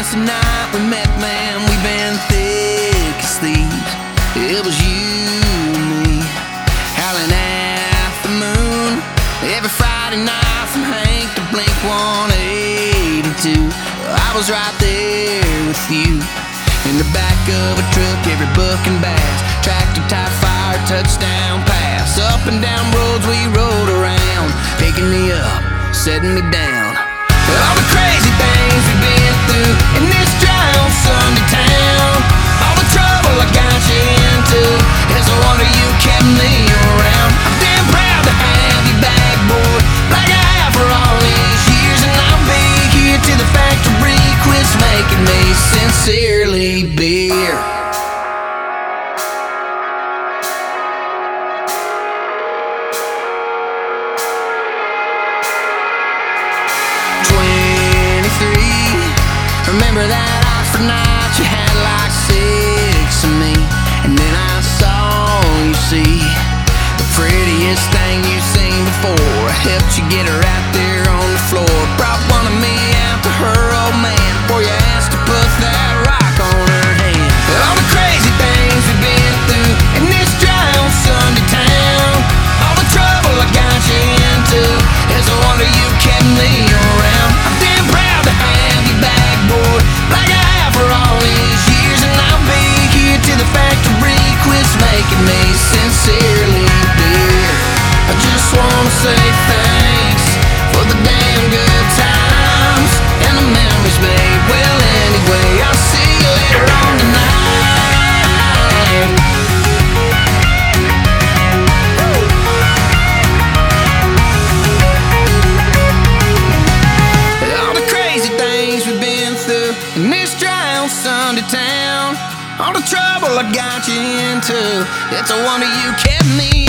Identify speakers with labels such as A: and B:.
A: since the night we met, man, we've been thick as thieves. It was you and me, howling at the moon every Friday night from Hank to Blink 182. I was right there with you, in the back of a truck, every buck and bass, tractor, tie, fire, touchdown pass. Up and down roads we rode around, picking me up, setting me down. All the crazy things we've been through in this dry old Sunday town, all the trouble I got you into, it's a wonder you kept me around. I'm damn proud to have you back, boy, like I have for all these years. And I'll be here till the factory quits making me sincerely beer. Remember that Oxford night, you had like 6 of me, and then I saw you see the prettiest thing you've seen before. I helped you get her out there on the floor, brought one of me out to her old man before you asked to put that rock on her hand. All the crazy things we've been through in this dry old Sunday town, all the trouble I got you into, it's a wonder you kept me around. I'm damn proud to have you back, boy, like I have for all these years. And I'll be here till the factory quits making me sincerely beer. I just wanna say thanks for the damn good times and the memories made. Well, anyway, I'll see you later on tonight. In this dry old Sunday town, all the trouble I got you into, it's a wonder you kept me